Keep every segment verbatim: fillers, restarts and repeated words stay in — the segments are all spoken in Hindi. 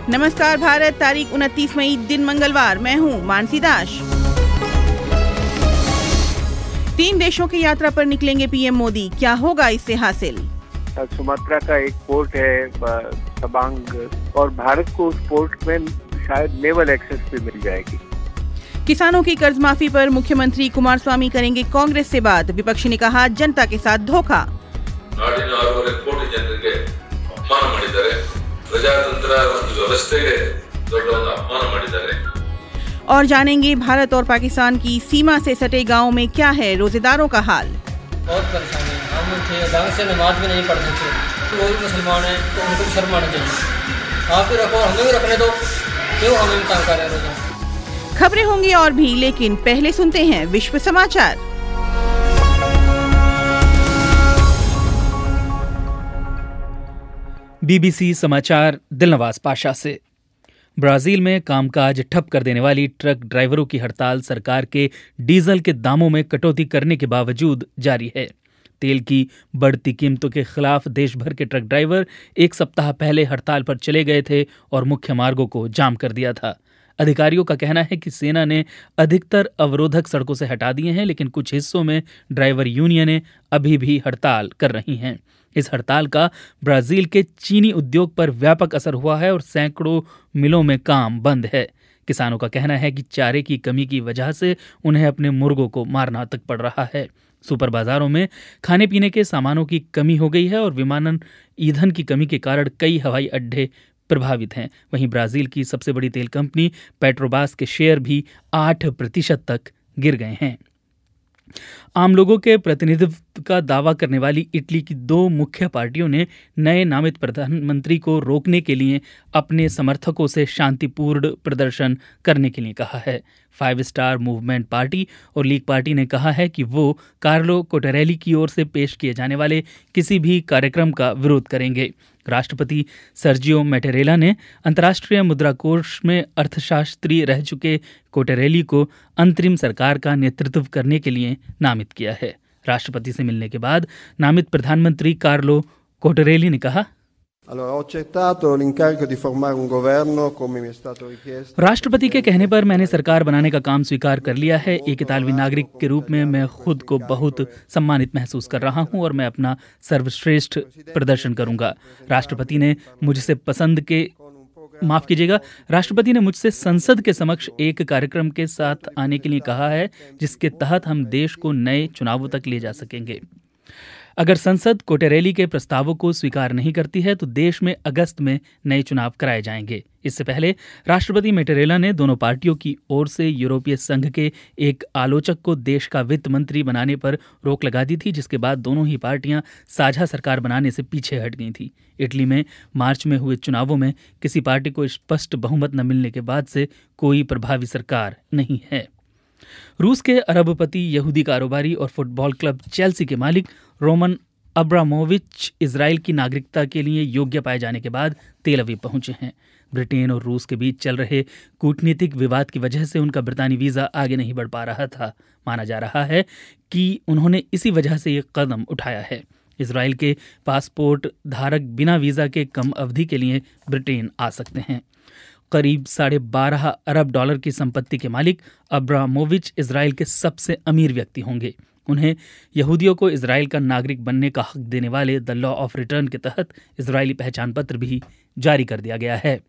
नमस्कार भारत, तारीख उनतीस मई, दिन मंगलवार। मैं हूँ मानसी दास। तीन देशों की यात्रा पर निकलेंगे पीएम मोदी, क्या होगा इससे हासिल? सुमात्रा का एक पोर्ट है तवांग, और भारत को उस पोर्ट में शायद नेवल एक्सेस भी मिल जाएगी। किसानों की कर्ज माफी पर मुख्यमंत्री कुमारस्वामी करेंगे कांग्रेस से बात। विपक्ष ने कहा जनता के साथ धोखा। ನಾಡಿನ ಆರೂವರೆ ಕೋಟಿ ಜನರಿಗೆ ಅಪಮಾನ ಮಾಡಿದ್ದಾರೆ, ಪ್ರಜಾತಂತ್ರ ಒಂದು ವ್ಯವಸ್ಥೆಗೆ ದೊಡ್ಡ ಒಂದು ಅಪಮಾನ ಮಾಡಿದ್ದಾರೆ। और जानेंगे भारत और पाकिस्तान की सीमा से सटे गांव में क्या है रोजेदारों का हाल। बहुत परेशानी है, हम थे ढंग से नमाज भी नहीं पढ़ते थे, तो वो भी मुसलमान है तो उनको भी शर्म आनी चाहिए। आप भी रखो, हमें भी रखने दो, क्यों हमें तंग कर रहे हो। खबरें होंगी और भी, लेकिन पहले सुनते हैं विश्व समाचार। बीबीसी समाचार दिलनवाज पाशा से। ब्राजील में कामकाज ठप कर देने वाली ट्रक ड्राइवरों की हड़ताल सरकार के डीजल के दामों में कटौती करने के बावजूद जारी है। तेल की बढ़ती कीमतों के खिलाफ देश भर के ट्रक ड्राइवर एक सप्ताह पहले हड़ताल पर चले गए थे और मुख्य मार्गों को जाम कर दिया था। अधिकारियों का कहना है कि सेना ने अधिकतर अवरोधक सड़कों से हटा दिए हैं, लेकिन कुछ हिस्सों में ड्राइवर यूनियनें अभी भी हड़ताल कर रही हैं। इस हड़ताल का ब्राजील के चीनी उद्योग पर व्यापक असर हुआ है और सैकड़ों मिलों में काम बंद है। किसानों का कहना है कि चारे की कमी की वजह से उन्हें अपने मुर्गों को मारना तक पड़ रहा है। सुपर बाजारों में खाने पीने के सामानों की कमी हो गई है और विमानन ईंधन की कमी के कारण कई हवाई अड्डे प्रभावित हैं। वहीं ब्राजील की सबसे बड़ी तेल कंपनी पेट्रोबास के शेयर भी आठ प्रतिशत तक गिर गए हैं। आम लोगों के प्रतिनिधित्व का दावा करने वाली इटली की दो मुख्य पार्टियों ने नए नामित प्रधानमंत्री को रोकने के लिए अपने समर्थकों से शांतिपूर्ण प्रदर्शन करने के लिए कहा है। फाइव स्टार मूवमेंट पार्टी और लीग पार्टी ने कहा है कि वो कार्लो कोटेरेली की ओर से पेश किए जाने वाले किसी भी कार्यक्रम का विरोध करेंगे। राष्ट्रपति सर्जियो मैटेरेला ने अंतर्राष्ट्रीय मुद्रा कोष में अर्थशास्त्री रह चुके कोटेरेली को अंतरिम सरकार का नेतृत्व करने के लिए नामित किया है। राष्ट्रपति से मिलने के बाद नामित प्रधानमंत्री कार्लो कोटेरेली ने कहा, राष्ट्रपति के कहने पर मैंने सरकार बनाने का काम स्वीकार कर लिया है। एक इतालवी नागरिक के रूप में मैं खुद को बहुत सम्मानित महसूस कर रहा हूं और मैं अपना सर्वश्रेष्ठ प्रदर्शन करूंगा। राष्ट्रपति ने मुझसे पसंद के माफ कीजिएगा राष्ट्रपति ने मुझसे संसद के समक्ष एक कार्यक्रम के साथ आने के लिए कहा है, जिसके तहत हम देश को नए चुनावों तक ले जा सकेंगे। अगर संसद कोटेरेली के प्रस्तावों को स्वीकार नहीं करती है तो देश में अगस्त में नए चुनाव कराए जाएंगे। इससे पहले राष्ट्रपति मैटेरेला ने दोनों पार्टियों की ओर से यूरोपीय संघ के एक आलोचक को देश का वित्त मंत्री बनाने पर रोक लगा दी थी, जिसके बाद दोनों ही पार्टियां साझा सरकार बनाने से पीछे हट गई थी। इटली में मार्च में हुए चुनावों में किसी पार्टी को स्पष्ट बहुमत न मिलने के बाद से कोई प्रभावी सरकार नहीं है। रूस के अरबपति यहूदी कारोबारी और फुटबॉल क्लब चेल्सी के मालिक रोमन अब्रामोविच इजराइल की नागरिकता के लिए योग्य पाए जाने के बाद तेल अवीव पहुंचे हैं। ब्रिटेन और रूस के बीच चल रहे कूटनीतिक विवाद की वजह से उनका ब्रितानी वीजा आगे नहीं बढ़ पा रहा था। माना जा रहा है कि उन्होंने इसी वजह से ये कदम उठाया है। इजराइल के पासपोर्ट धारक बिना वीजा के कम अवधि के लिए ब्रिटेन आ सकते हैं। करीब साढ़े बारह अरब डॉलर की संपत्ति के मालिक अब्रामोविच इजराइल के सबसे अमीर व्यक्ति होंगे। उन्हें यहूदियों को इजराइल का नागरिक बनने का हक देने वाले द लॉ ऑफ रिटर्न के तहत इजरायली पहचान पत्र भी जारी कर दिया गया है।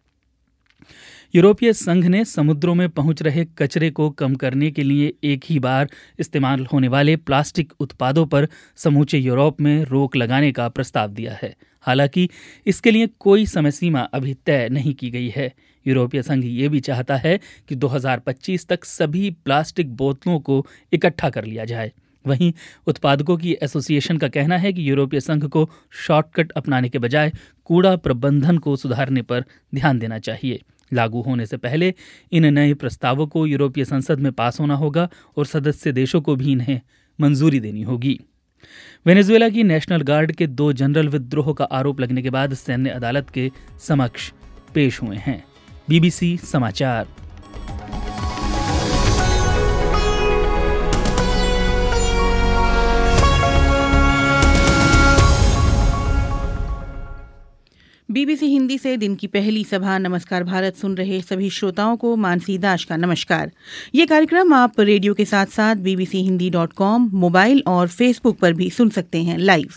यूरोपीय संघ ने समुद्रों में पहुंच रहे कचरे को कम करने के लिए एक ही बार इस्तेमाल होने वाले प्लास्टिक उत्पादों पर समूचे यूरोप में रोक लगाने का प्रस्ताव दिया है। हालांकि इसके लिए कोई समय सीमा अभी तय नहीं की गई है। यूरोपीय संघ ये भी चाहता है कि दो हज़ार पच्चीस तक सभी प्लास्टिक बोतलों को इकट्ठा कर लिया जाए। वहीं उत्पादकों की एसोसिएशन का कहना है कि यूरोपीय संघ को शॉर्टकट अपनाने के बजाय कूड़ा प्रबंधन को सुधारने पर ध्यान देना चाहिए। लागू होने से पहले इन नए प्रस्तावों को यूरोपीय संसद में पास होना होगा और सदस्य देशों को भी इन्हें मंजूरी देनी होगी। वेनेजुएला की नेशनल गार्ड के दो जनरल विद्रोह का आरोप लगने के बाद सैन्य अदालत के समक्ष पेश हुए हैं। बीबीसी समाचार। बीबीसी हिंदी से दिन की पहली सभा नमस्कार भारत सुन रहे सभी श्रोताओं को मानसी दास का नमस्कार। ये कार्यक्रम आप रेडियो के साथ साथ BBC Hindi dot com, mobile और फेसबुक पर भी सुन सकते हैं लाइव।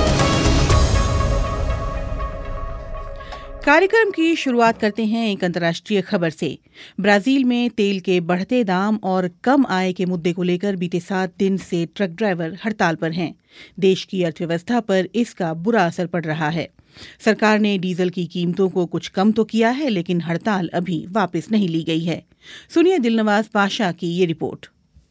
कार्यक्रम की शुरुआत करते हैं एक अंतर्राष्ट्रीय खबर से। ब्राजील में तेल के बढ़ते दाम और कम आय के मुद्दे को लेकर बीते सात दिन से ट्रक ड्राइवर हड़ताल पर हैं। देश की अर्थव्यवस्था पर इसका बुरा असर पड़ रहा है। सरकार ने डीजल की कीमतों को कुछ कम तो किया है, लेकिन हड़ताल अभी वापस नहीं ली गई है। सुनिए दिलनवाज पाशा की ये रिपोर्ट।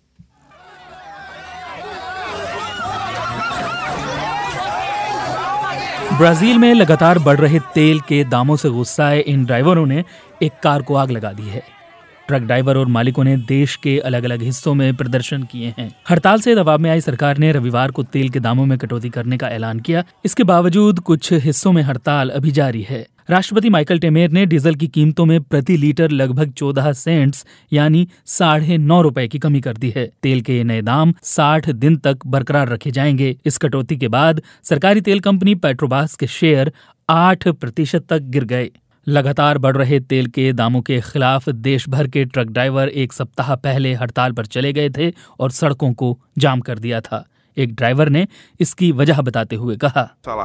ब्राजील में लगातार बढ़ रहे तेल के दामों से गुस्साए इन ड्राइवरों ने एक कार को आग लगा दी है। ट्रक ड्राइवर और मालिकों ने देश के अलग अलग हिस्सों में प्रदर्शन किए हैं। हड़ताल से दबाव में आई सरकार ने रविवार को तेल के दामों में कटौती करने का ऐलान किया। इसके बावजूद कुछ हिस्सों में हड़ताल अभी जारी है। राष्ट्रपति माइकल टेमेर ने डीजल की कीमतों में प्रति लीटर लगभग चौदह सेंट्स यानी साढ़े नौ रुपए की कमी कर दी है। तेल के नए दाम साठ दिन तक बरकरार रखे जाएंगे। इस कटौती के बाद सरकारी तेल कंपनी पेट्रोबास के शेयर आठ प्रतिशत तक गिर गए। लगातार बढ़ रहे तेल के दामों के खिलाफ देश भर के ट्रक ड्राइवर एक सप्ताह पहले हड़ताल पर चले गए थे और सड़कों को जाम कर दिया था। एक ड्राइवर ने इसकी वजह बताते हुए कहा,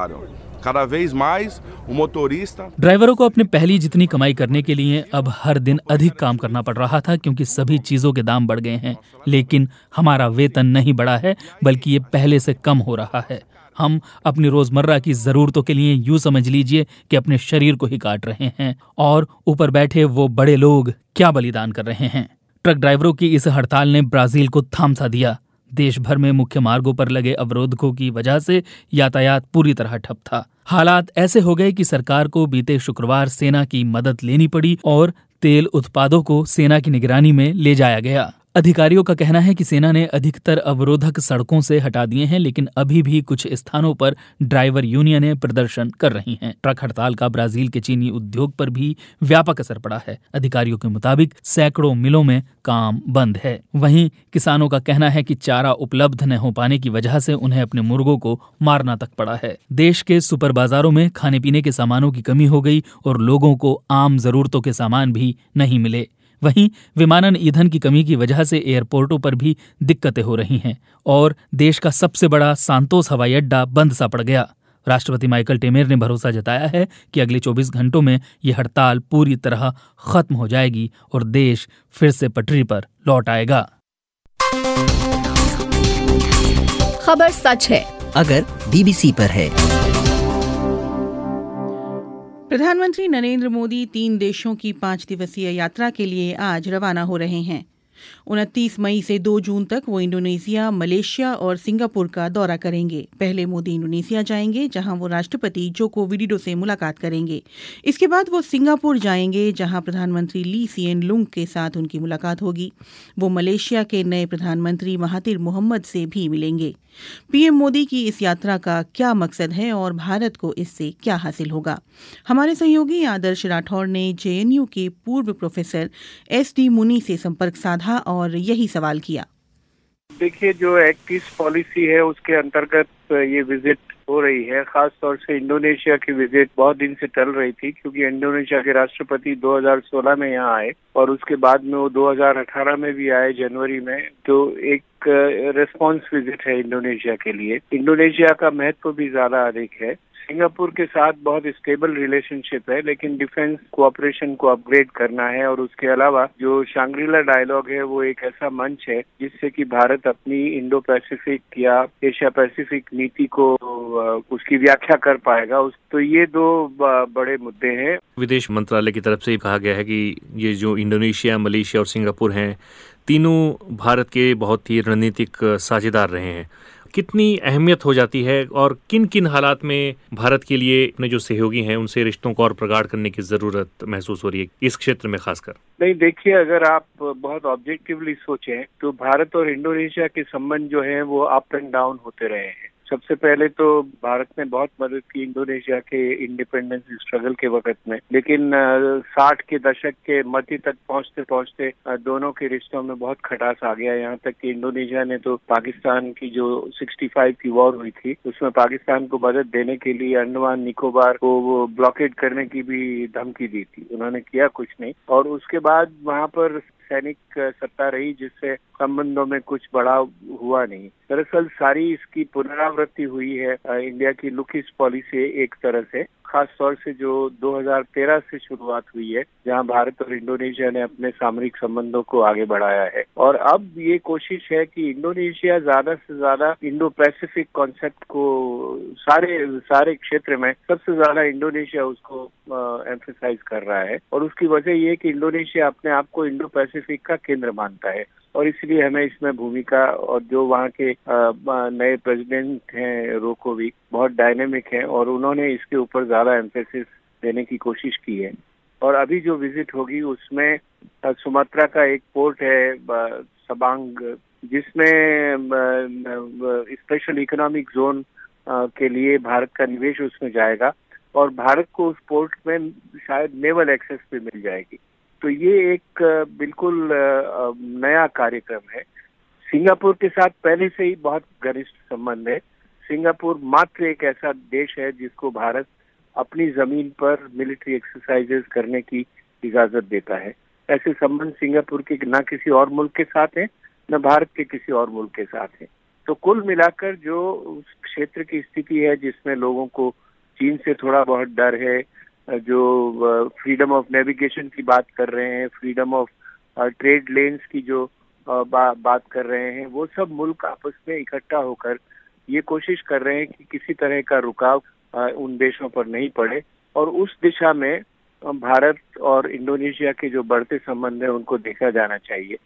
ड्राइवरों को अपने पहली जितनी कमाई करने के लिए अब हर दिन अधिक काम करना पड़ रहा था, क्योंकि सभी चीजों के दाम बढ़ गए हैं। लेकिन हमारा वेतन नहीं बढ़ा है, बल्कि ये पहले से कम हो रहा है। हम अपनी रोजमर्रा की जरूरतों के लिए यूं समझ लीजिए कि अपने शरीर को ही काट रहे हैं, और ऊपर बैठे वो बड़े लोग क्या बलिदान कर रहे हैं। ट्रक ड्राइवरों की इस हड़ताल ने ब्राजील को थाम सा दिया। देश भर में मुख्य मार्गों पर लगे अवरोधकों की वजह से यातायात पूरी तरह ठप था। हालात ऐसे हो गए कि सरकार को बीते शुक्रवार सेना की मदद लेनी पड़ी और तेल उत्पादों को सेना की निगरानी में ले जाया गया। अधिकारियों का कहना है कि सेना ने अधिकतर अवरोधक सड़कों से हटा दिए हैं, लेकिन अभी भी कुछ स्थानों पर ड्राइवर यूनियनें प्रदर्शन कर रही हैं। ट्रक हड़ताल का ब्राजील के चीनी उद्योग पर भी व्यापक असर पड़ा है। अधिकारियों के मुताबिक सैकड़ों मिलों में काम बंद है। वहीं किसानों का कहना है कि चारा उपलब्ध न हो पाने की वजह से उन्हें अपने मुर्गों को मारना तक पड़ा है। देश के सुपर बाजारों में खाने पीने के सामानों की कमी हो गई और लोगों को आम जरूरतों के सामान भी नहीं मिले। वहीं विमानन ईंधन की कमी की वजह से एयरपोर्टों पर भी दिक्कतें हो रही हैं और देश का सबसे बड़ा सांतोस हवाई अड्डा बंद सा पड़ गया। राष्ट्रपति माइकल टेमेर ने भरोसा जताया है कि अगले चौबीस घंटों में ये हड़ताल पूरी तरह खत्म हो जाएगी और देश फिर से पटरी पर लौट आएगा। खबर सच है अगर बीबीसी पर है। प्रधानमंत्री नरेंद्र मोदी तीन देशों की पांच दिवसीय यात्रा के लिए आज रवाना हो रहे हैं। उनतीस मई से दो जून तक वो इंडोनेशिया, मलेशिया और सिंगापुर का दौरा करेंगे। पहले मोदी इंडोनेशिया जाएंगे, जहां वो राष्ट्रपति जोको विडोडो से मुलाकात करेंगे। इसके बाद वो सिंगापुर जाएंगे, जहां प्रधानमंत्री ली सिएन लुंग के साथ उनकी मुलाकात होगी। वो मलेशिया के नए प्रधानमंत्री महातिर मोहम्मद से भी मिलेंगे। पीएम मोदी की इस यात्रा का क्या मकसद है और भारत को इससे क्या हासिल होगा? हमारे सहयोगी आदर्श राठौड़ ने जेएनयू के पूर्व प्रोफेसर एस डी मुनी से संपर्क साधा और यही सवाल किया। देखिए, जो एक्ट ईस्ट पॉलिसी है उसके अंतर्गत ये विजिट हो रही है। खास तौर से इंडोनेशिया की विजिट बहुत दिन से टल रही थी, क्योंकि इंडोनेशिया के राष्ट्रपति दो हज़ार सोलह में यहाँ आए और उसके बाद में वो दो हज़ार अठारह में भी आए जनवरी में। तो एक रेस्पॉन्स विजिट है इंडोनेशिया के लिए। इंडोनेशिया का महत्व भी ज्यादा अधिक है। सिंगापुर के साथ बहुत स्टेबल रिलेशनशिप है, लेकिन डिफेंस कोऑपरेशन को अपग्रेड करना है। और उसके अलावा जो शांग्रीला डायलॉग है वो एक ऐसा मंच है जिससे कि भारत अपनी इंडो पैसिफिक या एशिया पैसिफिक नीति को उसकी व्याख्या कर पाएगा। उस तो ये दो बड़े मुद्दे हैं। विदेश मंत्रालय की तरफ से कहा गया है कि ये जो इंडोनेशिया, मलेशिया और सिंगापुर हैं, तीनों भारत के बहुत ही रणनीतिक साझेदार रहे हैं। कितनी अहमियत हो जाती है और किन किन हालात में भारत के लिए अपने जो सहयोगी हैं उनसे रिश्तों को और प्रगाढ़ करने की जरूरत महसूस हो रही है इस क्षेत्र में खासकर? नहीं, देखिए, अगर आप बहुत ऑब्जेक्टिवली सोचें तो भारत और इंडोनेशिया के संबंध जो है वो अप एंड डाउन होते रहे हैं। सबसे पहले तो भारत ने बहुत मदद की इंडोनेशिया के इंडिपेंडेंस स्ट्रगल के वक्त में, लेकिन साठ के दशक के मध्य तक पहुंचते पहुंचते दोनों के रिश्तों में बहुत खटास आ गया। यहाँ तक कि इंडोनेशिया ने तो पाकिस्तान की जो पैंसठ की वॉर हुई थी उसमें पाकिस्तान को मदद देने के लिए अंडमान निकोबार को वो ब्लॉकेड करने की भी धमकी दी थी। उन्होंने किया कुछ नहीं, और उसके बाद वहाँ पर सैनिक सत्ता रही जिससे संबंधों में कुछ बढ़ाव हुआ नहीं। दरअसल सारी इसकी पुनरावृत्ति हुई है इंडिया की लुक ईस्ट पॉलिसी एक तरह से, खास तौर से जो दो हज़ार तेरह से शुरुआत हुई है, जहां भारत और इंडोनेशिया ने अपने सामरिक संबंधों को आगे बढ़ाया है। और अब ये कोशिश है कि इंडोनेशिया ज्यादा से ज्यादा इंडो पैसिफिक कॉन्सेप्ट को सारे सारे क्षेत्र में सबसे ज्यादा इंडोनेशिया उसको एम्फेसाइज कर रहा है, और उसकी वजह ये है कि इंडोनेशिया अपने आप को इंडो पैसिफिक का केंद्र मानता है, और इसलिए हमें इसमें भूमिका, और जो वहाँ के नए प्रेसिडेंट हैं रोकोवी बहुत डायनेमिक हैं, और उन्होंने इसके ऊपर ज्यादा एम्फेसिस देने की कोशिश की है। और अभी जो विजिट होगी उसमें सुमात्रा का एक पोर्ट है सबांग, जिसमें स्पेशल इकोनॉमिक जोन के लिए भारत का निवेश उसमें जाएगा, और भारत को उस पोर्ट में शायद नेवल एक्सेस भी मिल जाएगी। तो ये एक बिल्कुल नया कार्यक्रम है। सिंगापुर के साथ पहले से ही बहुत घनिष्ठ संबंध है। सिंगापुर मात्र एक ऐसा देश है जिसको भारत अपनी जमीन पर मिलिट्री एक्सरसाइजेस करने की इजाजत देता है। ऐसे संबंध सिंगापुर के न किसी और मुल्क के साथ हैं, न भारत के किसी और मुल्क के साथ हैं। तो कुल मिलाकर जो उस क्षेत्र की स्थिति है जिसमें लोगों को चीन से थोड़ा बहुत डर है, जो फ्रीडम ऑफ नेविगेशन की बात कर रहे हैं, फ्रीडम ऑफ ट्रेड लेन्स की जो बा, बात कर रहे हैं, वो सब मुल्क आपस में इकट्ठा होकर ये कोशिश कर रहे हैं कि किसी तरह का रुकाव उन देशों पर नहीं पड़े, और उस दिशा में भारत और इंडोनेशिया के जो बढ़ते संबंध हैं उनको देखा जाना चाहिए।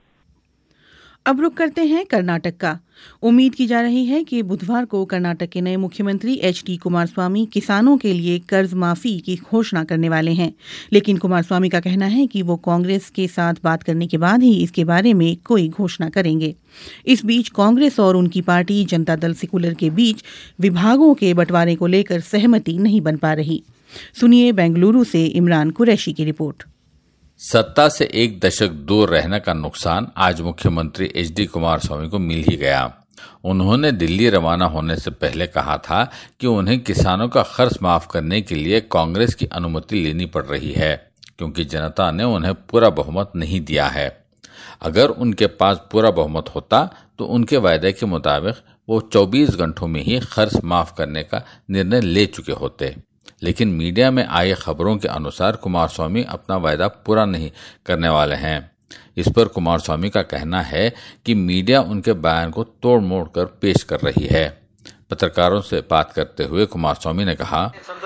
अब रुक करते हैं कर्नाटक का। उम्मीद की जा रही है कि बुधवार को कर्नाटक के नए मुख्यमंत्री एच डी कुमारस्वामी किसानों के लिए कर्ज माफी की घोषणा करने वाले हैं, लेकिन कुमारस्वामी का कहना है कि वो कांग्रेस के साथ बात करने के बाद ही इसके बारे में कोई घोषणा करेंगे। इस बीच कांग्रेस और उनकी पार्टी जनता दल सेकुलर के बीच विभागों के बंटवारे को लेकर सहमति नहीं बन पा रही। सुनिए बेंगलुरु से इमरान कुरैशी की रिपोर्ट। सत्ता से एक दशक दूर रहने का नुकसान आज मुख्यमंत्री एच डी कुमारस्वामी को मिल ही गया। उन्होंने दिल्ली रवाना होने से पहले कहा था कि उन्हें किसानों का खर्च माफ करने के लिए कांग्रेस की अनुमति लेनी पड़ रही है, क्योंकि जनता ने उन्हें पूरा बहुमत नहीं दिया है। अगर उनके पास पूरा बहुमत होता तो उनके वायदे के मुताबिक वो चौबीस घंटों में ही खर्च माफ करने का निर्णय ले चुके होते। लेकिन मीडिया में आई खबरों के अनुसार कुमारस्वामी अपना वायदा पूरा नहीं करने वाले हैं। इस पर कुमारस्वामी का कहना है कि मीडिया उनके बयान को तोड़ मोड़ कर पेश कर रही है। पत्रकारों से बात करते हुए कुमारस्वामी ने कहा,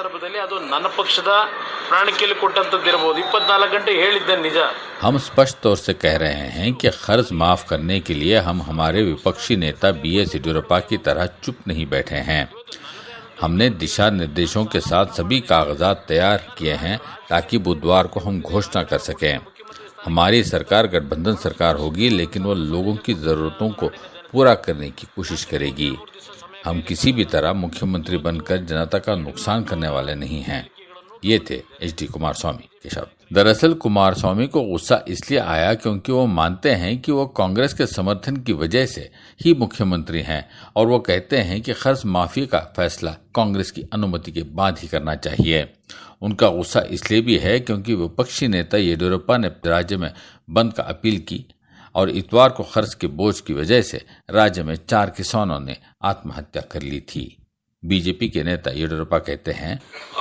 हम स्पष्ट तौर से कह रहे हैं कि कर्ज माफ करने के लिए हम हमारे विपक्षी नेता बी एस येदियुरप्पा की तरह चुप नहीं बैठे हैं। हमने दिशा निर्देशों के साथ सभी कागजात तैयार किए हैं ताकि बुधवार को हम घोषणा कर सकें। हमारी सरकार गठबंधन सरकार होगी, लेकिन वो लोगों की जरूरतों को पूरा करने की कोशिश करेगी। हम किसी भी तरह मुख्यमंत्री बनकर जनता का नुकसान करने वाले नहीं हैं। ये थे एच डी कुमारस्वामी के शब्द। दरअसल कुमारस्वामी को गुस्सा इसलिए आया क्योंकि वो मानते हैं कि वो कांग्रेस के समर्थन की वजह से ही मुख्यमंत्री हैं, और वो कहते हैं कि कर्ज माफी का फैसला कांग्रेस की अनुमति के बाद ही करना चाहिए। उनका गुस्सा इसलिए भी है क्योंकि विपक्षी नेता येदियुरप्पा ने राज्य में बंद का अपील की, और इतवार को कर्ज के बोझ की वजह से राज्य में चार किसानों ने आत्महत्या कर ली थी। बीजेपी के नेता येदियुरप्पा कहते हैं,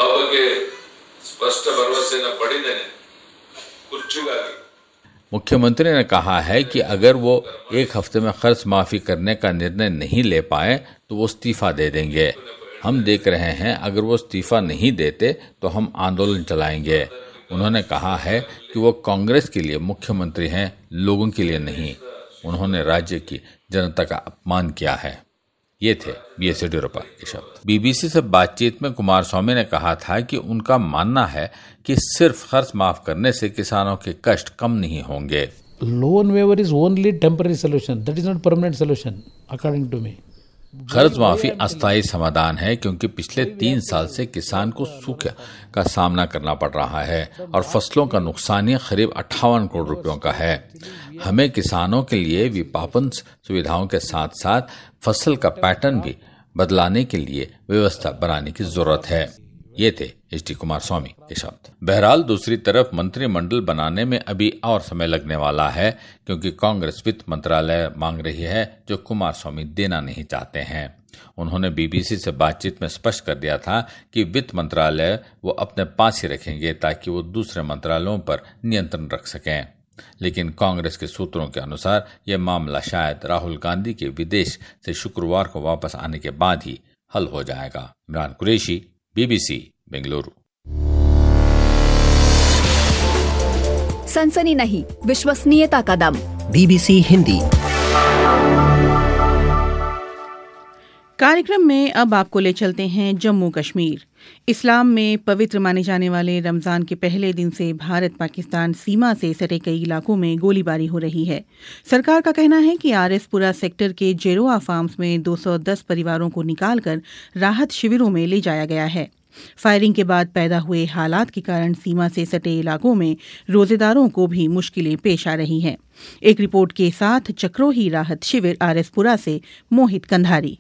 मुख्यमंत्री ने कहा है कि अगर वो एक हफ्ते में कर्ज माफी करने का निर्णय नहीं ले पाए तो वो इस्तीफा दे देंगे। हम देख रहे हैं, अगर वो इस्तीफा नहीं देते तो हम आंदोलन चलाएंगे। उन्होंने कहा है कि वो कांग्रेस के लिए मुख्यमंत्री हैं, लोगों के लिए नहीं। उन्होंने राज्य की जनता का अपमान किया है। ये थे बी एस येदियुरप्पा के शब्द। बीबीसी से बातचीत में कुमारस्वामी ने कहा था कि उनका मानना है कि सिर्फ कर्ज माफ करने से किसानों के कष्ट कम नहीं होंगे। Loan waiver is only temporary solution, that is not permanent solution according to me. कर्ज माफी अस्थायी समाधान है क्योंकि पिछले तीन साल से किसान को सूखे का सामना करना पड़ रहा है और फसलों का नुकसान ही करीब अट्ठावन करोड़ रुपयों का है। हमें किसानों के लिए विपापन सुविधाओं के साथ साथ फसल का पैटर्न भी बदलाने के लिए व्यवस्था बनाने की जरूरत है। ये थे एच डी कुमार स्वामी के शब्द। बहरहाल दूसरी तरफ मंत्रिमंडल बनाने में अभी और समय लगने वाला है क्योंकि कांग्रेस वित्त मंत्रालय मांग रही है जो कुमार स्वामी देना नहीं चाहते हैं। उन्होंने बीबीसी से बातचीत में स्पष्ट कर दिया था कि वित्त मंत्रालय वो अपने पास ही रखेंगे ताकि वो दूसरे मंत्रालयों पर नियंत्रण रख सकें। लेकिन कांग्रेस के सूत्रों के अनुसार यह मामला शायद राहुल गांधी के विदेश से शुक्रवार को वापस आने के बाद ही हल हो जाएगा। इमरान कुरैशी, बीबीसी, बेंगलुरु। सनसनी नहीं, विश्वसनीयता का दम। बीबीसी हिंदी। कार्यक्रम में अब आपको ले चलते हैं जम्मू कश्मीर। इस्लाम में पवित्र माने जाने वाले रमजान के पहले दिन से भारत पाकिस्तान सीमा से सटे कई इलाकों में गोलीबारी हो रही है। सरकार का कहना है कि आरएसपुरा सेक्टर के जेरोआ फार्म्स में दो सौ दस परिवारों को निकालकर राहत शिविरों में ले जाया गया है। फायरिंग के बाद पैदा हुए हालात के कारण सीमा से सटे इलाकों में रोजेदारों को भी मुश्किलें पेश आ रही हैं। एक रिपोर्ट के साथ चक्रोही राहत शिविर आरएसपुरा से मोहित कंधारी।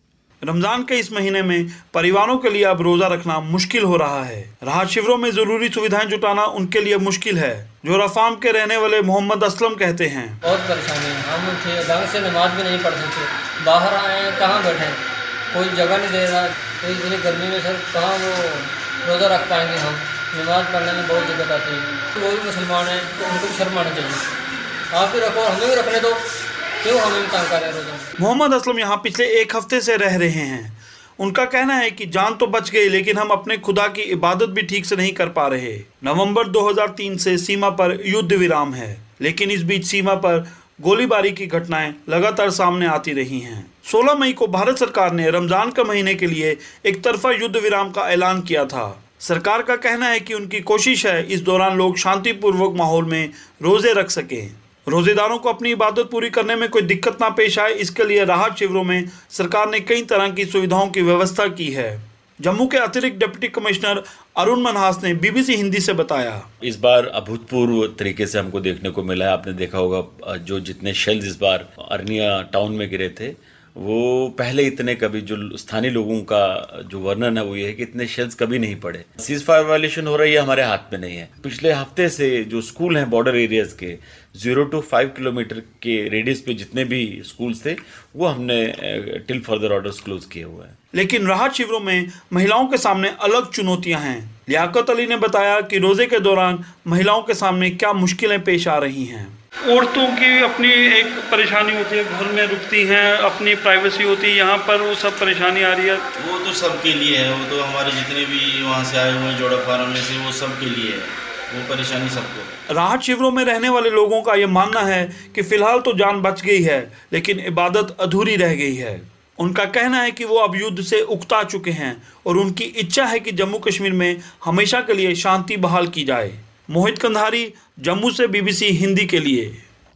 रमजान के इस महीने में परिवारों के लिए अब रोजा रखना मुश्किल हो रहा है। राहत शिविरों में जरूरी सुविधाएं जुटाना उनके लिए मुश्किल है। जोरा फार्म के रहने वाले मोहम्मद असलम कहते हैं, बहुत परेशानी है। हम थे ढंग से नमाज भी नहीं पढ़ सकते, बाहर आए कहाँ बैठे, कोई जगह नहीं दे रहा। तो इतनी गर्मी में सर कहाँ वो रोजा रख पाएंगे। हम नमाज पढ़ने में बहुत दिक्कत आती है। वो भी मुसलमान है तो उनको भी शर्म आना चाहिए। आप भी रखो, हमें भी रखने दो, क्यों हमें तंग कर रहे हो। मोहम्मद असलम यहाँ पिछले एक हफ्ते से रह रहे हैं। उनका कहना है कि जान तो बच गई लेकिन हम अपने खुदा की इबादत भी ठीक से नहीं कर पा रहे। नवंबर दो हज़ार तीन से सीमा पर युद्ध विराम है, लेकिन इस बीच सीमा पर गोलीबारी की घटनाएं लगातार सामने आती रही हैं। सोलह मई को भारत सरकार ने रमजान के महीने के लिए एक तरफा युद्ध विराम का ऐलान किया था। सरकार का कहना है कि उनकी कोशिश है इस दौरान लोग शांतिपूर्वक माहौल में रोजे रख सकें। रोजेदारों को अपनी इबादत पूरी करने में कोई दिक्कत ना पेश आए, इसके लिए राहत शिविरों में सरकार ने कई तरह की सुविधाओं की व्यवस्था की है। जम्मू के अतिरिक्त डिप्टी कमिश्नर अरुण मनहास ने बीबीसी हिंदी से बताया, इस बार अभूतपूर्व तरीके से हमको देखने को मिला है। आपने देखा होगा जो जितने शेल्स इस बार अरनिया टाउन में गिरे थे, वो पहले इतने कभी जो स्थानीय लोगों का जो वर्णन है वो ये है कि इतने शेल्स कभी नहीं पड़े। सीज फायर वायलेशन हो रही है, हमारे हाथ में नहीं है। पिछले हफ्ते से जो स्कूल हैं बॉर्डर एरियाज के जीरो टू फाइव किलोमीटर के रेडियस पे जितने भी स्कूल्स थे वो हमने टिल फर्दर ऑर्डर्स क्लोज किए हुए हैं। लेकिन राहत शिविरों में महिलाओं के सामने अलग चुनौतियां हैं। लियाकत अली ने बताया कि रोजे के दौरान महिलाओं के सामने क्या मुश्किलें पेश आ रही हैं। औरतों की अपनी एक परेशानी होती है, घर में रुकती हैं, अपनी प्राइवेसी होती है, यहाँ पर वो सब परेशानी आ रही है। वो तो सबके लिए है, वो तो हमारे जितने भी वहाँ से आए हुए हैं जोड़ा फार्म में से, वो सबके लिए है, वो परेशानी सबको। राहत शिविरों में रहने वाले लोगों का ये मानना है कि फिलहाल तो जान बच गई है लेकिन इबादत अधूरी रह गई है। उनका कहना है कि वो अब युद्ध से उकता चुके हैं और उनकी इच्छा है कि जम्मू कश्मीर में हमेशा के लिए शांति बहाल की जाए। मोहित कंधारी, जम्मू से बीबीसी हिंदी के लिए।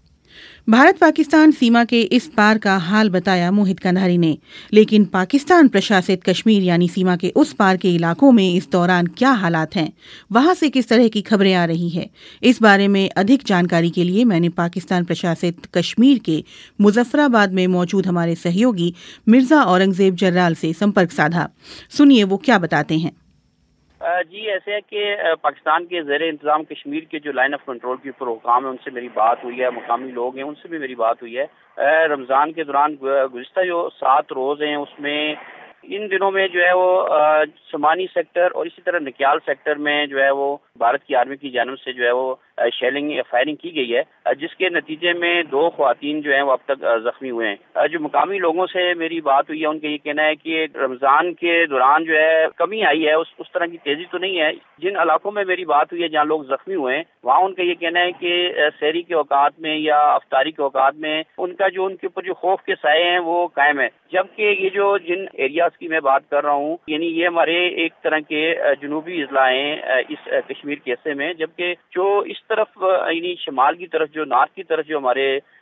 भारत पाकिस्तान सीमा के इस पार का हाल बताया मोहित कंधारी ने, लेकिन पाकिस्तान प्रशासित कश्मीर यानी सीमा के उस पार के इलाकों में इस दौरान क्या हालात हैं, वहां से किस तरह की खबरें आ रही है, इस बारे में अधिक जानकारी के लिए मैंने पाकिस्तान प्रशासित कश्मीर के मुजफ्फराबाद में मौजूद हमारे सहयोगी मिर्जा औरंगजेब जर्राल से संपर्क साधा। सुनिए वो क्या बताते हैं। जी, ऐसे है कि पाकिस्तान के ज़ेर इंतज़ाम कश्मीर के जो लाइन ऑफ कंट्रोल के ऊपर हुकाम है उनसे मेरी बात हुई है, मुकामी लोग हैं उनसे भी मेरी बात हुई है। रमज़ान के दौरान गुज़िश्ता जो सात रोज़ हैं उसमें इन दिनों में जो है वो समानी सेक्टर और इसी तरह नकियाल सेक्टर में जो है वो भारत की आर्मी की जानिब से जो है वो शेलिंग या फायरिंग की गई है, जिसके नतीजे में दो ख्वातीन जो हैं वो अब तक जख्मी हुए हैं। जो मुकामी लोगों से मेरी बात हुई है उनका ये कहना है कि रमज़ान के दौरान जो है कमी आई है, उस उस तरह की तेजी तो नहीं है। जिन इलाकों में मेरी बात हुई है जहाँ लोग जख्मी हुए हैं वहाँ उनका ये कहना है कि शहरी के औकात में या अफ्तारी के औकात में उनका जो उनके ऊपर जो खौफ के साए हैं वो कायम है। जबकि ये जो जिन एरियाज की मैं बात कर रहा हूँ यानी ये हमारे एक तरह के जनूबी अजला हैं इस कश्मीर के हिस्से में, जबकि जो इस तरफ यानी शमाल की तरफ जो नॉर्थ की तरफ जो हमारे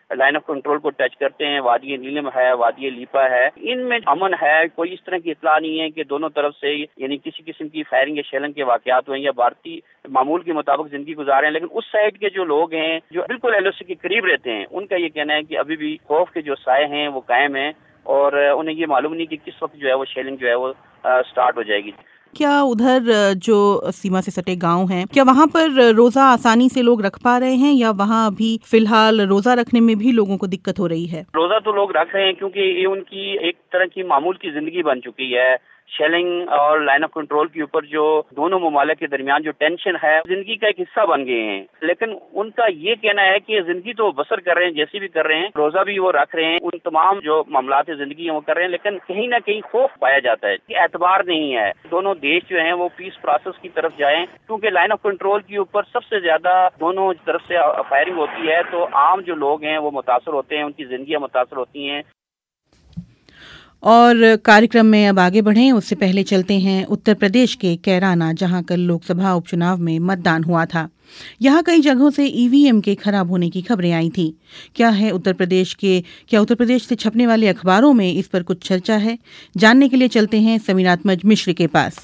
लाइन ऑफ कंट्रोल को टच करते हैं, वादी नीलम है, वादी लीपा है, इनमें अमन है, कोई इस तरह की इतला नहीं है कि दोनों तरफ से यानी किसी किस्म की फायरिंग या शेलिंग के वाकयात हुए या भारतीय मामूल के मुताबिक जिंदगी गुजारे हैं। लेकिन उस साइड के जो लोग हैं जो बिल्कुल एलओसी के करीब रहते हैं, उनका ये कहना है कि अभी भी खौफ के जो साए हैं वो कायम हैं और उन्हें ये मालूम नहीं कि किस वक्त जो है वो शेलिंग जो है वो स्टार्ट हो जाएगी। क्या उधर जो सीमा से सटे गांव हैं, क्या वहां पर रोजा आसानी से लोग रख पा रहे हैं या वहां अभी फिलहाल रोजा रखने में भी लोगों को दिक्कत हो रही है? रोजा तो लोग रख रहे हैं क्योंकि ये उनकी एक तरह की मामूल की जिंदगी बन चुकी है। शेलिंग और लाइन ऑफ कंट्रोल के ऊपर जो दोनों ममालिक के दरमियान जो टेंशन है जिंदगी का एक हिस्सा बन गए हैं। लेकिन उनका ये कहना है कि जिंदगी तो बसर कर रहे हैं, जैसी भी कर रहे हैं, रोजा भी वो रख रहे हैं, उन तमाम जो मामलात जिंदगी है वो कर रहे हैं, लेकिन कहीं ना कहीं खौफ पाया जाता है कि एतबार नहीं है दोनों देश जो है वो पीस प्रोसेस की तरफ जाएं, क्योंकि लाइन ऑफ कंट्रोल के ऊपर सबसे ज्यादा दोनों तरफ से फायरिंग होती है तो आम जो लोग हैं वो मुतासर होते हैं, उनकी जिंदगियां मुतासर होती हैं। और कार्यक्रम में अब आगे बढ़ें उससे पहले चलते हैं उत्तर प्रदेश के कैराना, जहां कल लोकसभा उपचुनाव में मतदान हुआ था। यहां कई जगहों से ईवीएम के खराब होने की खबरें आई थी। क्या है उत्तर प्रदेश के क्या उत्तर प्रदेश से छपने वाले अखबारों में इस पर कुछ चर्चा है? जानने के लिए चलते हैं समीरात्मज मिश्र के पास।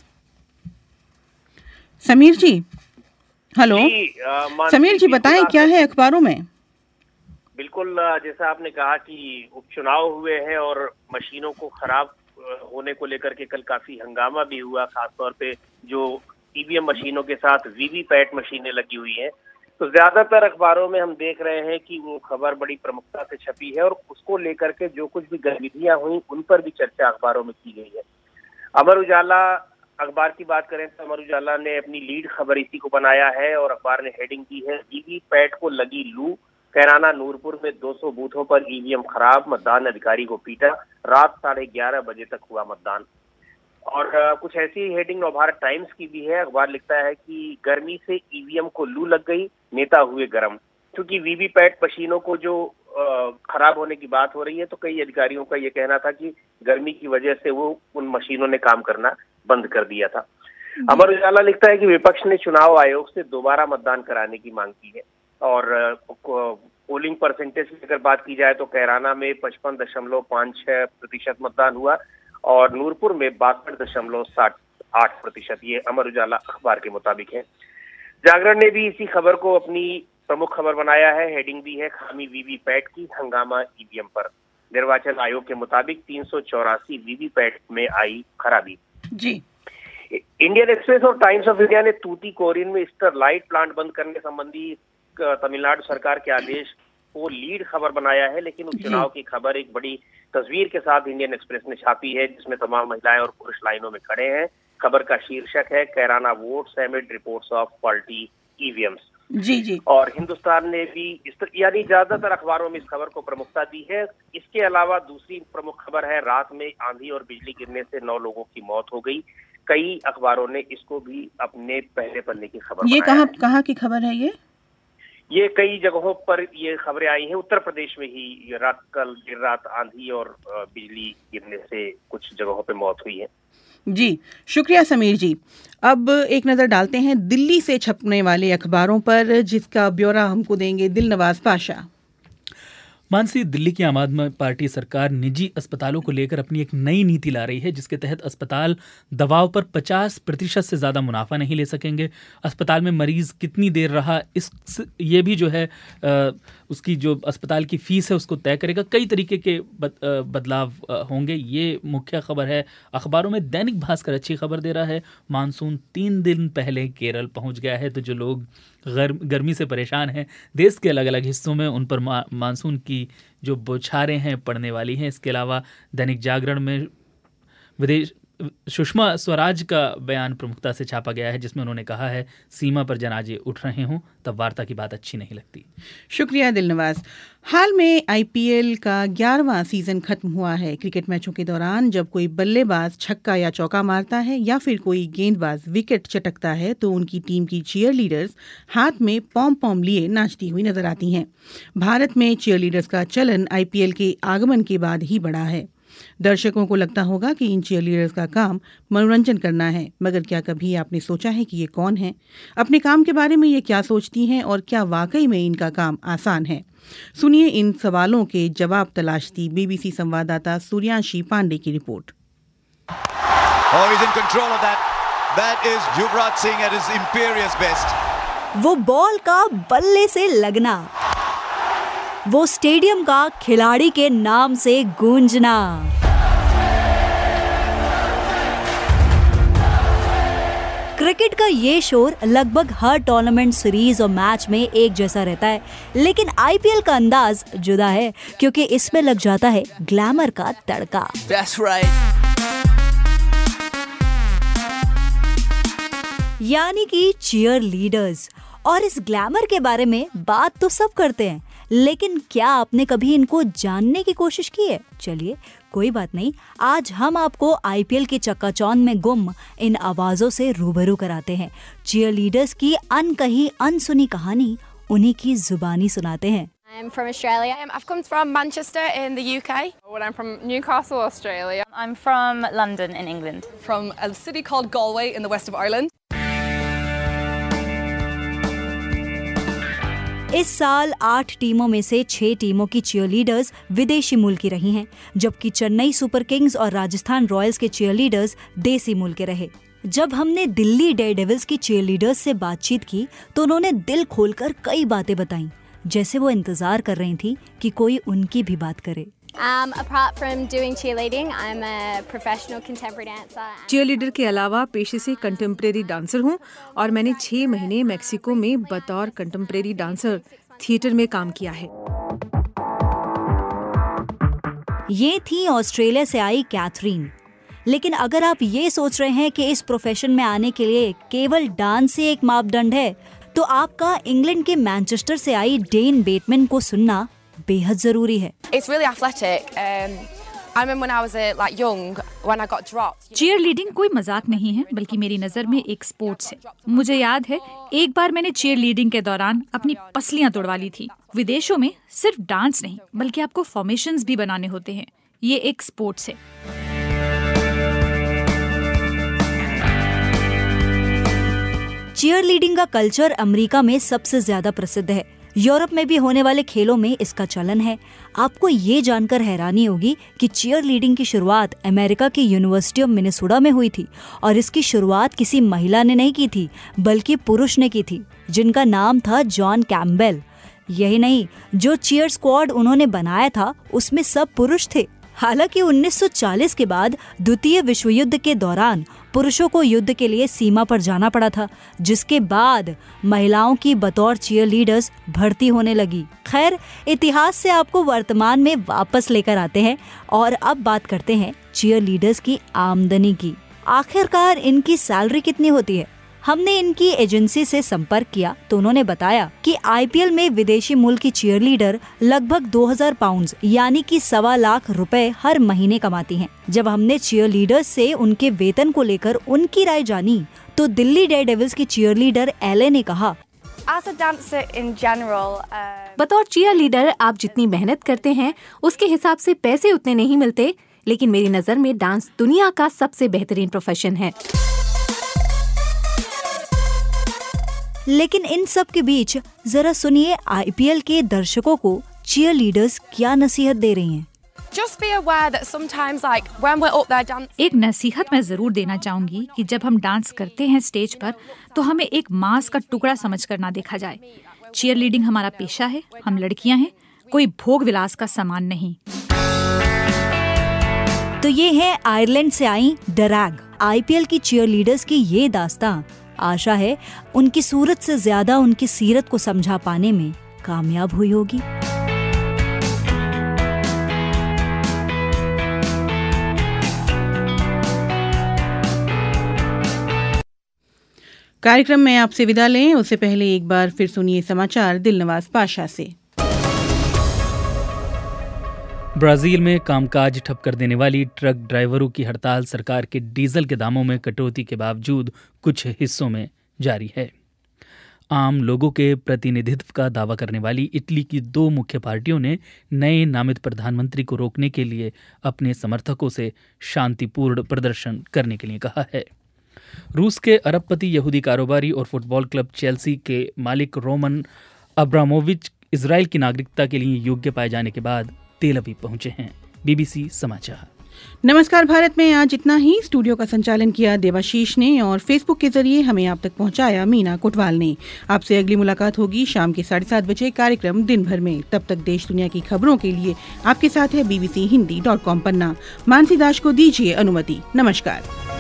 समीर जी, हेलो। समीर जी बताएं क्या है अखबारों में? बिल्कुल, जैसा आपने कहा कि उपचुनाव हुए हैं और मशीनों को खराब होने को लेकर के कल काफी हंगामा भी हुआ, खासतौर पे जो ईवीएम मशीनों के साथ वीवीपैट मशीनें लगी हुई हैं। तो ज्यादातर अखबारों में हम देख रहे हैं कि वो खबर बड़ी प्रमुखता से छपी है और उसको लेकर के जो कुछ भी गतिविधियां हुई उन पर भी चर्चा अखबारों में की गई है। अमर उजाला अखबार की बात करें तो अमर उजाला ने अपनी लीड खबर इसी को बनाया है और अखबार ने हेडिंग की है, वीवीपैट को लगी लू, कैराना नूरपुर में दो सौ बूथों पर ईवीएम खराब, मतदान अधिकारी को पीटा, रात साढ़े ग्यारह बजे तक हुआ मतदान। और आ, कुछ ऐसी हेडिंग नवभारत टाइम्स की भी है। अखबार लिखता है कि गर्मी से ईवीएम को लू लग गई, नेता हुए गर्म। क्योंकि वीवीपैट मशीनों को जो आ, खराब होने की बात हो रही है तो कई अधिकारियों का ये कहना था कि गर्मी की वजह से वो उन मशीनों ने काम करना बंद कर दिया था। अमर उजाला लिखता है कि विपक्ष ने चुनाव आयोग से दोबारा मतदान कराने की मांग की है। और पोलिंग परसेंटेज की अगर बात की जाए तो कैराना में पचपन दशमलव पाँच छह प्रतिशत मतदान हुआ और नूरपुर में बासठ दशमलव साठ आठ प्रतिशत, ये अमर उजाला अखबार के मुताबिक है। जागरण ने भी इसी खबर को अपनी प्रमुख खबर बनाया है। हेडिंग दी है, खामी वीवीपैट की, हंगामा ईवीएम पर। निर्वाचन आयोग के मुताबिक तीन सौ चौरासी वीवीपैट में आई खराबी। जी। इंडियन एक्सप्रेस और टाइम्स ऑफ इंडिया ने तूतीकोरिन में स्टरलाइट प्लांट बंद करने संबंधी तमिलनाडु सरकार के आदेश को लीड खबर बनाया है, लेकिन उपचुनाव की खबर एक बड़ी तस्वीर के साथ इंडियन एक्सप्रेस ने छापी है, जिसमें तमाम महिलाएं और पुरुष लाइनों में खड़े हैं। खबर का शीर्षक है, Kairana votes amid reports of faulty EVMs. जी जी। और हिंदुस्तान ने भी इस यानी ज्यादातर अखबारों में इस खबर को प्रमुखता दी है। इसके अलावा दूसरी प्रमुख खबर है, रात में आंधी और बिजली गिरने से नौ लोगों की मौत हो गई। कई अखबारों ने इसको भी अपने पहले पन्ने की खबर। ये कहाँ कहाँ की खबर है? ये ये कई जगहों पर ये खबरें आई हैं। उत्तर प्रदेश में ही रात कल देर रात आंधी और बिजली गिरने से कुछ जगहों पे मौत हुई है। जी, शुक्रिया समीर जी। अब एक नज़र डालते हैं दिल्ली से छपने वाले अखबारों पर, जिसका ब्यौरा हमको देंगे दिलनवाज पाशा। मानसी, दिल्ली की आम आदमी पार्टी सरकार निजी अस्पतालों को लेकर अपनी एक नई नीति ला रही है, जिसके तहत अस्पताल दवाओं पर पचास प्रतिशत से ज़्यादा मुनाफा नहीं ले सकेंगे। अस्पताल में मरीज़ कितनी देर रहा, इस ये भी जो है आ, उसकी जो अस्पताल की फ़ीस है उसको तय करेगा। कई तरीके के बद, बदलाव होंगे। ये मुख्य खबर है अखबारों में। दैनिक भास्कर अच्छी खबर दे रहा है, मानसून तीन दिन पहले केरल पहुँच गया है। तो जो लोग गर, गर्मी से परेशान हैं देश के अलग अलग हिस्सों में, उन पर मा, मानसून की जो बौछारें हैं पड़ने वाली हैं। इसके अलावा दैनिक जागरण में विदेश सुषमा स्वराज का बयान प्रमुखता से छापा गया है, जिसमें उन्होंने कहा है, सीमा पर जनाजे उठ रहे हों तब वार्ता की बात अच्छी नहीं लगती। शुक्रिया दिलनवाज। हाल में आईपीएल का ग्यारहवां सीजन खत्म हुआ है। क्रिकेट मैचों के दौरान जब कोई बल्लेबाज छक्का या चौका मारता है या फिर कोई गेंदबाज विकेट चटकता है तो उनकी टीम की चीयर लीडर्स हाथ में पॉम पॉम लिए नाचती हुई नजर आती हैं। भारत में चीयर लीडर्स का चलन आईपीएल के आगमन के बाद ही बढ़ा है। दर्शकों को लगता होगा कि इन चीयरलीडर्स का काम मनोरंजन करना है, मगर क्या कभी आपने सोचा है कि ये कौन है, अपने काम के बारे में ये क्या सोचती हैं और क्या वाकई में इनका काम आसान है? सुनिए इन सवालों के जवाब तलाशती बीबीसी संवाददाता सूर्यांशी पांडे की रिपोर्ट। Oh, he's in control of that. That is Yuvraj Singh at his imperious best. वो बॉल का बल्ले से लगना, वो स्टेडियम का खिलाड़ी के नाम से गूंजना, क्रिकेट का ये शोर लगभग हर टूर्नामेंट, सीरीज और मैच में एक जैसा रहता है, लेकिन आईपीएल का अंदाज जुदा है क्योंकि इसमें लग जाता है ग्लैमर का तड़का। That's right. यानी कि चीयर लीडर्स। और इस ग्लैमर के बारे में बात तो सब करते हैं, लेकिन क्या आपने कभी इनको जानने की कोशिश की है? चलिए कोई बात नहीं, आज हम आपको आईपीएल के चक्काचौंध में गुम इन आवाजों से रूबरू कराते हैं। चीयर लीडर्स की अनकही अनसुनी कहानी उन्हीं की जुबानी सुनाते हैं। I'm from Australia. I've come from Manchester in the U K. Well, I'm from Newcastle, Australia. I'm from London in England. From a city called Galway in the west of Ireland. इस साल आठ टीमों में से छह टीमों की चीयरलीडर्स विदेशी मूल की रही हैं, जबकि चेन्नई सुपर किंग्स और राजस्थान रॉयल्स के चीयरलीडर्स देसी मूल के रहे। जब हमने दिल्ली डेयरडेविल्स की चीयरलीडर्स से बातचीत की तो उन्होंने दिल खोलकर कई बातें बताईं, जैसे वो इंतजार कर रही थी कि कोई उनकी भी बात करे। Um, apart from doing cheerleading, I'm a professional contemporary dancer. Cheerleader के अलावा पेशे से कंटेम्प्रेरी डांसर हूँ और मैंने छह महीने मेक्सिको में बतौर कंटेम्प्रेरी डांसर थिएटर में काम किया है। ये थी ऑस्ट्रेलिया से आई कैथरीन। लेकिन अगर आप ये सोच रहे हैं कि इस प्रोफेशन में आने के लिए केवल डांस ही एक मापदंड है, तो आपका इंग्लैंड के मैनचेस्टर से आई डेन बेटमैन को सुनना बेहद जरूरी है। It's really athletic. Um, I remember when I was uh, like young, when I got dropped. Cheerleading कोई मजाक नहीं है, बल्कि मेरी नजर में एक स्पोर्ट्स है। मुझे याद है एक बार मैंने चीयरलीडिंग के दौरान अपनी पसलियां तोड़वा ली थी। विदेशों में सिर्फ डांस नहीं, बल्कि आपको फॉर्मेशंस भी बनाने होते हैं। ये एक स्पोर्ट्स है। चीयरलीडिंग का कल्चर अमेरिका में सबसे ज्यादा प्रसिद्ध है। यूरोप में भी होने वाले खेलों में इसका चलन है। आपको ये जानकर हैरानी होगी कि चीयरलीडिंग की शुरुआत अमेरिका की यूनिवर्सिटी ऑफ मिनेसोटा में हुई थी और इसकी शुरुआत किसी महिला ने नहीं की थी, बल्कि पुरुष ने की थी, जिनका नाम था जॉन कैम्पबेल। यही नहीं, जो चीयर स्क्वाड उन्होंने बनाया था उसमें सब पुरुष थे। हालांकि उन्नीस सौ चालीस के बाद द्वितीय विश्व युद्ध के दौरान पुरुषों को युद्ध के लिए सीमा पर जाना पड़ा था, जिसके बाद महिलाओं की बतौर चीयर लीडर्स भर्ती होने लगी। खैर, इतिहास से आपको वर्तमान में वापस लेकर आते हैं और अब बात करते हैं चीयर लीडर्स की आमदनी की। आखिरकार इनकी सैलरी कितनी होती है? हमने इनकी एजेंसी से संपर्क किया तो उन्होंने बताया कि आईपीएल में विदेशी मूल की चीयर लीडर लगभग दो हज़ार पाउंड यानी कि सवा लाख रुपए हर महीने कमाती हैं। जब हमने चीयर लीडर्स से उनके वेतन को लेकर उनकी राय जानी तो दिल्ली डेयरडेविल्स की चीयर लीडर एले ने कहा, As a dancer in general, uh... बतौर चीयर लीडर आप जितनी मेहनत करते हैं उसके हिसाब से पैसे उतने नहीं मिलते, लेकिन मेरी नजर में डांस दुनिया का सबसे बेहतरीन प्रोफेशन है। लेकिन इन सब के बीच जरा सुनिए आईपीएल के दर्शकों को चीयर लीडर्स क्या नसीहत दे रही हैं। Just be aware that sometimes, like when we're up there dancing, एक नसीहत मैं जरूर देना चाहूंगी कि जब हम डांस करते हैं स्टेज पर तो हमें एक मांस का टुकड़ा समझकर ना देखा जाए। चीयर लीडिंग हमारा पेशा है, हम लड़कियां हैं, कोई भोग विलास का सामान नहीं। तो ये है आयरलैंड से आई डरैग, आईपीएल की चीयर लीडर्स की ये दास्तां। आशा है उनकी सूरत से ज्यादा उनकी सीरत को समझा पाने में कामयाब हुई होगी। कार्यक्रम में आपसे विदा लें उससे पहले एक बार फिर सुनिए समाचार दिलनवाज पाशा से। ब्राजील में कामकाज ठप कर देने वाली ट्रक ड्राइवरों की हड़ताल सरकार के डीजल के दामों में कटौती के बावजूद कुछ हिस्सों में जारी है। आम लोगों के प्रतिनिधित्व का दावा करने वाली इटली की दो मुख्य पार्टियों ने नए नामित प्रधानमंत्री को रोकने के लिए अपने समर्थकों से शांतिपूर्ण प्रदर्शन करने के लिए कहा है। रूस के अरबपति यहूदी कारोबारी और फुटबॉल क्लब चेल्सी के मालिक रोमन अब्रामोविच इजराइल की नागरिकता के लिए योग्य पाए जाने के बाद तेल अवीव पहुंचे हैं। बीबीसी समाचार। नमस्कार भारत में आज इतना ही। स्टूडियो का संचालन किया देवाशीष ने और फेसबुक के जरिए हमें आप तक पहुंचाया मीना कोटवाल ने। आपसे अगली मुलाकात होगी शाम के साढ़े सात बजे कार्यक्रम दिन भर में। तब तक देश दुनिया की खबरों के लिए आपके साथ है बीबीसी हिंदी डॉट कॉम पन्ना। मानसी दास को दीजिए अनुमति। नमस्कार।